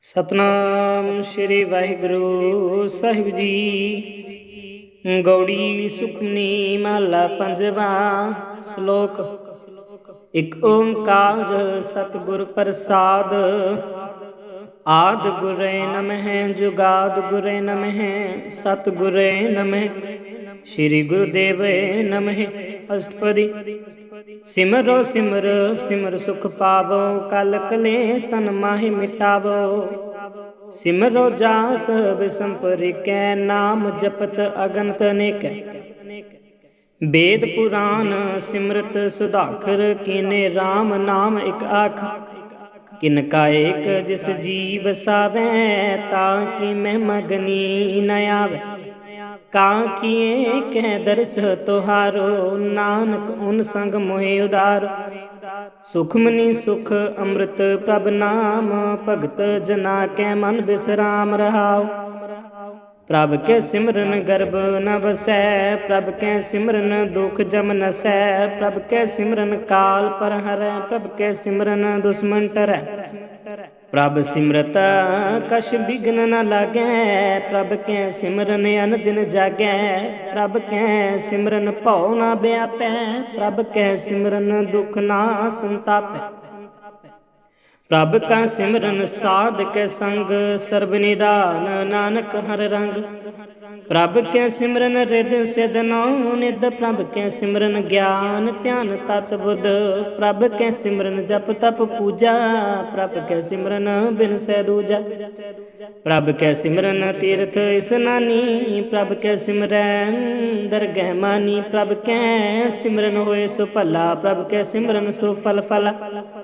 ਸਤਨਾਮ ਸ਼੍ਰੀ ਵਾਹਿਗੁਰੂ ਸਾਹਿਬ ਜੀ। ਗੌੜੀ ਸੁਖਮਨੀ ਮਹਲਾ ਪੰਜਵਾ। ਸ਼ਲੋਕ। ਇਕ ਓੰਕਾਰ ਸਤਿਗੁਰ ਪ੍ਰਸਾਦ, ਆਦਿ ਗੁਰੇ ਨਮਹਿ ਜੁਗਾਦ ਗੁਰੇ ਨਮਹਿ, ਸਤਿਗੁਰੇ ਨਮਹਿ ਸ਼੍ਰੀ ਗੁਰੁਦੇਵੇ ਨਮਹਿ। ਅਸ਼ਟਪਦੀ। ਸਿਮਰੋ ਸਿਮਰ ਸਿਮਰ ਸੁਖ ਪਾਵੋ, ਕਲ ਕਲੇਸ਼ ਤਨ ਮਾਹਿ ਮਿਟਾਵੋ। ਸਿਮਰੋ ਜਾਸ ਬਿਸੰਪਰਿਕੈ, ਨਾਮ ਜਪਤ ਅਗਨਤ ਅਨੇਕੈ। ਵੇਦ ਪੁਰਾਨ ਸਿਮਰਤ ਸੁਧਾਖਰ, ਕੀਨੇ ਰਾਮ ਨਾਮ ਇਕ ਆਖ। ਕਿਨ ਕਾ ਏਕ ਜਿਸ ਜੀ ਵਸਾਵੈ, ਤਾਂ ਕੀ ਮਹਿਮਾ ਗਨੀ ਨ ਆਵੈ। ਕਾਂ ਕੀਏ ਕਹਿ ਦਰਸ ਤੁਹਾਰੋ, ਨਾਨਕ ਉਨ ਸੰਗ ਮੋਹਿ ਉਦਾਰੋ। ਸੁਖਮਨੀ ਸੁਖ ਅੰਮ੍ਰਿਤ ਪ੍ਰਭ ਨਾਮ, ਭਗਤ ਜਨਾ ਕੈ ਮਨ ਬਿਸਰਾਮ ਰਹਾਉ। ਪ੍ਰਭ ਕੇ ਸਿਮਰਨ ਗਰਭ ਨ ਵਸੈ, ਪ੍ਰਭ ਕੇ ਸਿਮਰਨ ਦੁਖ ਜਮ ਨਸੈ। ਪ੍ਰਭ ਕੇ ਸਿਮਰਨ ਕਾਲ ਪਰ ਹਰੈ, ਪ੍ਰਭ ਕੇ ਸਿਮਰਨ ਦੁਸ਼ਮਨ ਟਰੈ। ਪ੍ਰਭ ਸਿਮਰਤ ਕਛ ਬਿਘਨ ਨ ਲਾਗੈ, ਪ੍ਰਭ ਕੈ ਸਿਮਰਨ ਅਨ ਦਿਨ ਜਾਗੈ। ਪ੍ਰਭ ਕੈ ਸਿਮਰਨ ਭਉ ਨ ਵਿਆਪੈ, ਪ੍ਰਭ ਕੈ ਸਿਮਰਨ ਦੁਖ ਨਾ ਸੰਤਾਪੈ। ਪ੍ਰਭ ਕਾ ਸਿਮਰਨ ਸਾਧ ਕੇ ਸੰਗ, ਸਰਬ ਨਿਧਾਨ ਨਾਨਕ ਹਰ ਰੰਗ। ਪ੍ਰਭ ਕੈ ਸਿਮਰਨ ਰਿਦ ਸਿਧ ਨੌ ਨਿਧ, ਪ੍ਰਭ ਕੈ ਸਿਮਰਨ ਗਿਆਨ ਧਿਆਨ ਤਤ ਬੁੱਧ। ਪ੍ਰਭ ਕੈ ਸਿਮਰਨ ਜਪ ਤਪ ਪੂਜਾ, ਪ੍ਰਭ ਕੈ ਸਿਮਰਨ ਬਿਨਸੈ ਦੂਜਾ। ਪ੍ਰਭ ਕੈ ਸਿਮਰਨ ਤੀਰਥ ਇਸਨਾਨੀ, ਪ੍ਰਭ ਕੈ ਸਿਮਰੈ ਦਰਗਹਿ ਮਾਨੀ। ਪ੍ਰਭ ਕੈ ਸਿਮਰਨ ਹੋਏ ਸੋ ਭਲਾ, ਪ੍ਰਭ ਕੈ ਸਿਮਰਨ ਸੋ ਫਲ ਫਲਾ।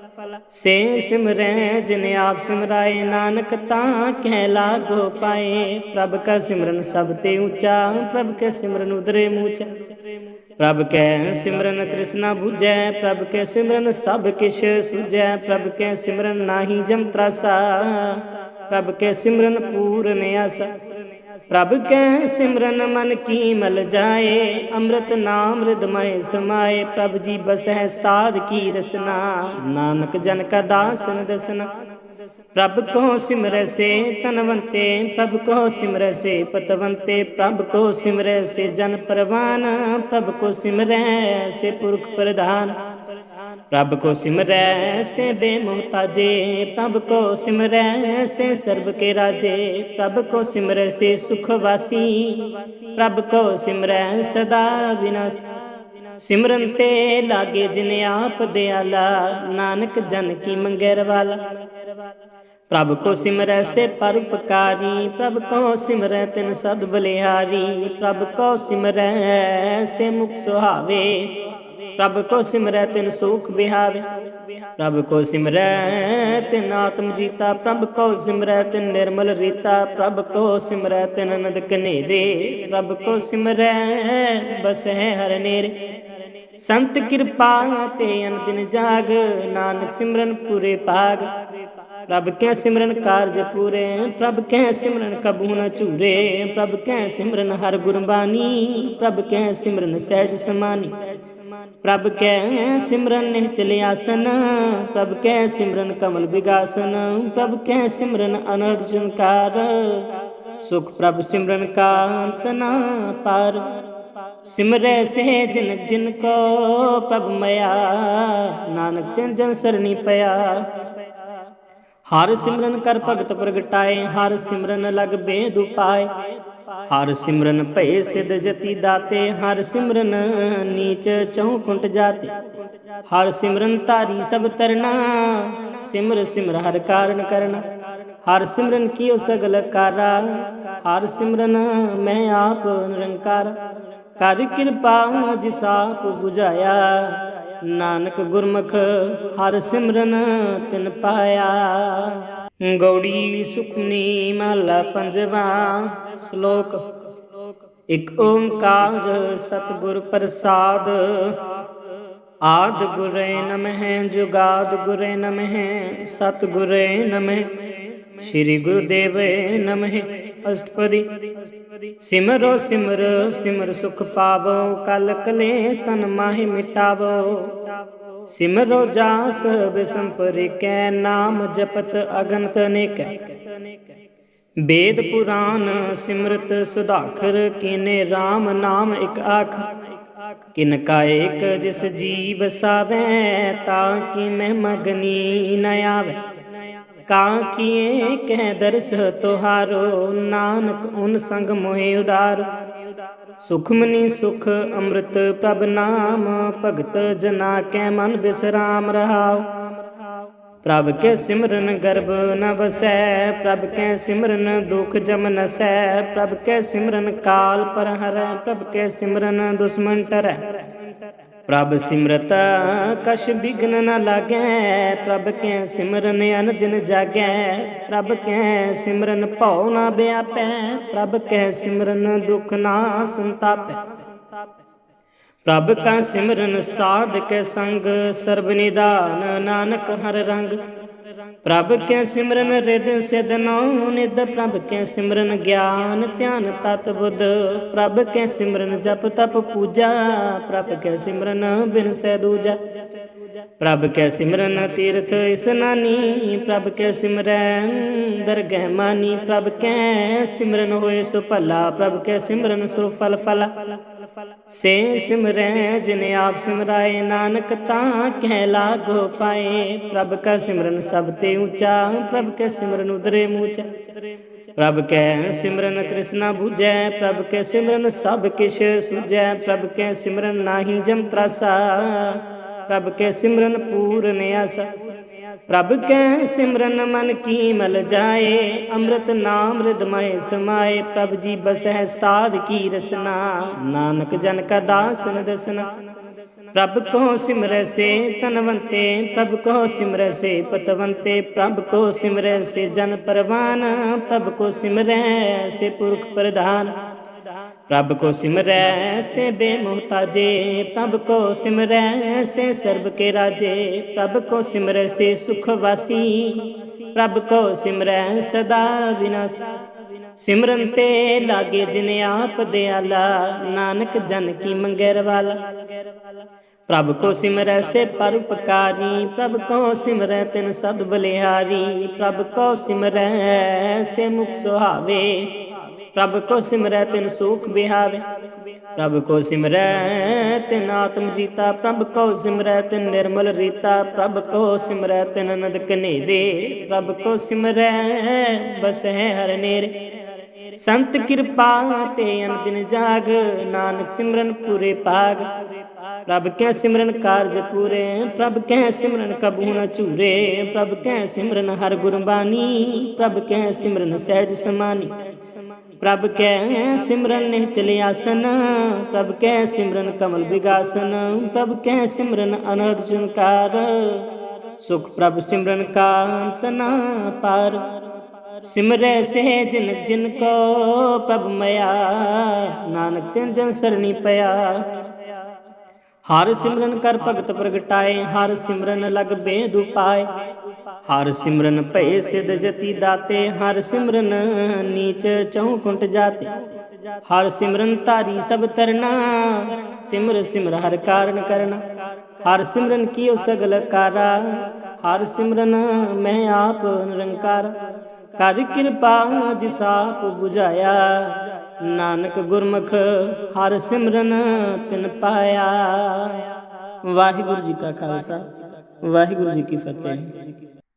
ਸੇ ਸਿਮਰੈ ਜਿਨ ਆਪ ਸਿਮਰਾਏ, ਨਾਨਕ ਤਾਂ ਕਹਿ ਲਾਗੋ ਪਾਏ। ਪ੍ਰਭ ਕਾ ਸਿਮਰਨ ਸਭ ਤੇ ਊਚਾ, ਪ੍ਰਭ ਕੈ ਸਿਮਰਨ ਉਦਰੇ ਮੂਚਾ। ਪ੍ਰਭ ਕੈ ਸਿਮਰਨ ਤ੍ਰਿਸ਼ਨਾ ਬੁਝੈ, ਪ੍ਰਭ ਕੈ ਸਿਮਰਨ ਸਭ ਕਿਛ ਸੁਝੈ। ਪ੍ਰਭ ਕੈ ਸਿਮਰਨ ਨਾਹੀ ਜਮ ਤਰਾਸਾ, ਪ੍ਰਭ ਕੈ ਸਿਮਰਨ ਪੂਰਨ ਆਸਾ। ਪ੍ਰਭ ਕੈ ਸਿਮਰਨ ਮਨ ਕੀ ਮਲ ਜਾਏ, ਅੰਮ੍ਰਿਤ ਨਾਮ ਹਿਰਦਮਹਿ ਸਮਾਏ। ਪ੍ਰਭ ਜੀ ਬਸਹਿ ਸਾਧ ਕੀ ਰਸਨਾ, ਨਾਨਕ ਜਨ ਕਾ ਦਾਸਨ ਦਸਨਾ। ਪ੍ਰਭ ਕੋ ਸਿਮਰੈ ਸੇ ਧਨਵੰਤੇ, ਪ੍ਰਭ ਕੋ ਸਿਮਰੈ ਸੇ ਪਤਵੰਤੇ। ਪ੍ਰਭ ਕੋ ਸਿਮਰੈ ਸੇ ਜਨ ਪਰਵਾਨ, ਪ੍ਰਭ ਕੋ ਸਿਮਰੈ ਸੇ ਪੁਰਖ ਪ੍ਰਧਾਨ। ਪ੍ਰਭ ਕੋ ਸਿਮਰੈ ਸੇ ਬੇਮੁਹਤਾਜੇ, ਪ੍ਰਭ ਕੋ ਸਿਮਰੈ ਸੇ ਸਰਬ ਕੇ ਰਾਜੇ। ਪ੍ਰਭ ਕੋ ਸਿਮਰੈ ਸੇ ਸੁਖ ਵਾਸੀ, ਪ੍ਰਭ ਕੋ ਸਿਮਰੈ ਸਦਾ ਵਿਨਾਸੀ। ਸਿਮਰਨ ਤੇ ਲਾਗੇ ਜਿਨ ਆਪ ਦਿਆਲਾ, ਨਾਨਕ ਜਨ ਕੀ ਮੰਗੈ ਰਵਾਲਾ। ਪ੍ਰਭ ਕੋ ਸਿਮਰੈ ਸੇ ਪਰਉਪਕਾਰੀ, ਪ੍ਰਭ ਕੋ ਸਿਮਰੈ ਤਿਨ ਸਦ ਬਲਿਹਾਰੀ। ਪ੍ਰਭ ਕੋ ਸਿਮਰੈ ਸੇ ਮੁਖ ਸੁਹਾਵੇ, ਪ੍ਰਭ ਕੋ ਸਿਮਰੈ ਤਿਨ ਸੂਖ ਬਿਹਾਵੇ। ਪ੍ਰਭ ਕੋ ਸਿਮਰੈ ਤਿਨ ਆਤਮ ਜੀਤਾ, ਪ੍ਰਭ ਕੋ ਸਿਮਰੈ ਤਿਨ ਨਿਰਮਲ ਰੀਤਾ। ਪ੍ਰਭ ਕੋ ਸਿਮਰੈ ਤਿਨ ਅਨੰਦ ਕਨੇਰੇ, ਪ੍ਰਭ ਕੋ ਸਿਮਰੈ ਬਸਹਿ ਹਰਿ ਨੇਰੇ। ਸੰਤ ਕਿਰਪਾ ਤੇ ਅਨ ਦਿਨ ਜਾਗ, ਨਾਨਕ ਸਿਮਰਨ ਪੂਰੇ ਭਾਗ। ਪ੍ਰਭ ਕੈ ਸਿਮਰਨ ਕਾਰਜ ਪੂਰੇ, ਪ੍ਰਭ ਕੈ ਸਿਮਰਨ ਕਬਹੂ ਨ ਝੂਰੇ। ਪ੍ਰਭ ਕੈ ਸਿਮਰਨ ਹਰ ਗੁਰਬਾਣੀ, ਪ੍ਰਭ ਕੈ ਸਿਮਰਨ ਸਹਿਜ ਸਮਾਨੀ। ਪ੍ਰਭ ਕੈ ਸਿਮਰਨ ਨਿਹਚਲ ਆਸਨ, ਪ੍ਰਭ ਕੈ ਸਿਮਰਨ ਕਮਲ ਬਿਗਾਸਨ। ਪ੍ਰਭ ਕੈ ਸਿਮਰਨ ਅਨਹਦ ਝੁਨਕਾਰ, ਸੁਖ ਪ੍ਰਭ ਸਿਮਰਨ ਕਾ ਅੰਤ ਨਾ ਪਾਰ। ਸਿਮਰੈ ਸੇ ਜਿਨ ਜਿਨ ਕੋ ਪ੍ਰਭ ਮਇਆ, ਨਾਨਕ ਤਿਨ ਜਨ ਸਰਣੀ ਪਿਆ। ਹਰ ਸਿਮਰਨ ਕਰ ਭਗਤ ਪ੍ਰਗਟਾਏ, ਹਰ ਸਿਮਰਨ ਲਗ ਬੇਦ ਉਪਾਏ। ਹਰ ਸਿਮਰਨ ਭਏ ਸਿਧ ਜਤੀ ਦਾਤੇ, ਹਰ ਸਿਮਰਨ ਨੀਚ ਚਹੁ ਜਾਤੇ। ਹਰ ਸਿਮਰਨ ਧਾਰੀ ਸਭ ਤਰਨਾ, ਸਿਮਰ ਸਿਮਰ ਹਰ ਕਾਰਨ ਕਰਨਾ। ਹਰ ਸਿਮਰਨ ਕੀਓ ਸਗਲ ਕਾਰਾ, ਹਰ ਸਿਮਰਨ ਮੈਂ ਆਪ ਨਿਰੰਕਾਰ। ਕਰ ਕਿਰਪਾ ਜਿਸ ਆਪ ਬੁਝਾਇਆ, ਨਾਨਕ ਗੁਰਮੁਖ ਹਰ ਸਿਮਰਨ ਤਿਨ ਪਾਇਆ। ਗੌੜੀ ਸੁਖਮਨੀ ਮਹਲਾ ਪੰਜਵਾ। ਸ਼ਲੋਕ। ਇਕ ਓੰਕਾਰ ਸਤਿਗੁਰ ਪ੍ਰਸਾਦ, ਆਦਿ ਗੁਰੇ ਨਮਹਿ ਜੁਗਾਦ ਗੁਰੇ ਨਮਹਿ, ਸਤਿਗੁਰੇ ਨਮਹਿ ਸ਼੍ਰੀ ਗੁਰੁਦੇਵੇ ਨਮਹਿ। ਅਸ਼ਟਪਦੀ। ਸਿਮਰੋ ਸਿਮਰ ਸਿਮਰ ਸੁਖ ਪਾਵੋ, ਕਲ ਕਲੇਸ਼ ਤਨ ਮਾਹਿ ਮਿਟਾਵੋ। सिमरो जास बिसंपरिकै, नाम जपत अगणत अनेकै। वेद पुराण सिमरत सुधाखर, कीने राम नाम एक आखर। किनका एक जिस जी बसावै, ताकि महिमा गनी न आवै। काकिए कह दर्श तोहारो, नानक उन संग मोहि उडारो। सुखमनी सुख अमृत प्रभ नाम, भगत जना कै मन बिसराम रहाओ। प्रभ के सिमरन गर्भ न बसै, प्रभ के सिमरन दुख जम नसै। प्रभ के सिमरन काल पर हरै, प्रभ के सिमरन दुश्मन टरै। प्रभ सिमरत कछ बिघ्न न लागै, प्रभ के सिमरन अन दिन जागै। प्रभ के सिमरन भौ न व्यापै, प्रभ के सिमरन दुख ना संतापै। प्रभ का सिमरन साध के संग, सर्ब निदान नानक हर रंग। प्रभ के सिमरन रिद सिद्ध नौ निध, प्रभ के सिमरन ज्ञान ध्यान तत बुध। प्रभ के सिमरन जप तप पूजा, प्रभ के सिमरन बिनसै दूजा। प्रभ के सिमरन तीर्थ स्नानी, प्रभ के सिमरन दरगह मानी। प्रभ के सिमरन होए सो भला, प्रभ के सिमरन सो फल फला। से सिमरै जिन आप सिमराए, नानक तां कह लागो पाए। प्रभ का सिमरन सब ते ऊंचा, प्रभ के सिमरन उदरे मूचा। प्रभ के सिमरन तृष्णा बुझै, प्रभ के सिमरन सब किश सुझै। प्रभ के सिमरन नाही जम त्रासा, प्रभ के सिमरन पूर्ण आसा। प्रभ के सिमरन मन की मल जाए, अमृत नाम हृदय समाए। प्रभ जी बसै साध की रसना, नानक जन का दास न दसना। प्रभ को सिमरै से तनवंते, प्रभ को सिमरै से पतवंते। प्रभ को सिमरै से जन परवान, प्रभ को सिमरै से पुरख प्रधान। प्रभ को सिमरै से बेमुहताजे, प्रभ को सिमरै से सर्ब के राजे। प्रभ को सिमरै से सुखवासी, प्रभ को सिमरै सदा विनाशी। सिमरन ते लागे जिन आप दयाला, नानक जन की मंगै रवाला। प्रभ को सिमरै से परोपकारी, प्रभ को सिमरै तिन सद बलिहारी। प्रभ को सिमरै से मुख सुहावे, प्रभ को सिमरै तिन सुख बिहावे। प्रभ को सिमरै तिन आत्म जीता, प्रभ को सिमरै तिन निर्मल रीता। प्रभ को सिमरै तिन नद कनेरे, प्रभ को सिमरै बसै हर नेरे। संत कृपा ते अन दिन जाग, नानक सिमरन पूरे पाग। प्रभ के सिमरन कारज पूरे, प्रभ के सिमरन कबू न चूरे। प्रभ के सिमरन हर गुरबानी, प्रभ के सिमरन सहज समानी। प्रभ के सिमरन निश्चल आसन, प्रभ के सिमरन कमल विगासन। प्रभ के सिमरन अनहद झुनकार, सुख प्रभ सिमरन का अंत न पार। सिमरै से जिन जिन को प्रभ मया, नानक तिन जन सरणी पया। हर सिमरन कर भगत प्रगटाए, हर सिमरन लग बेद उपाय। हर सिमरन भय सिद्ध जति दाते, हर सिमरन नीच चौकुंट जाते। हर सिमरन तारी सब तरना, सिमर सिमर हर कारण करना। हर सिमरन कियो सगल कारा, हर सिमरन मैं आप निरंकार। कर कृपा जिस आप बुझाया, नानक गुरमुख हर सिमरन तिन पाया। वाहिगुरु जी का खालसा, वाहिगुरु जी की फतेह।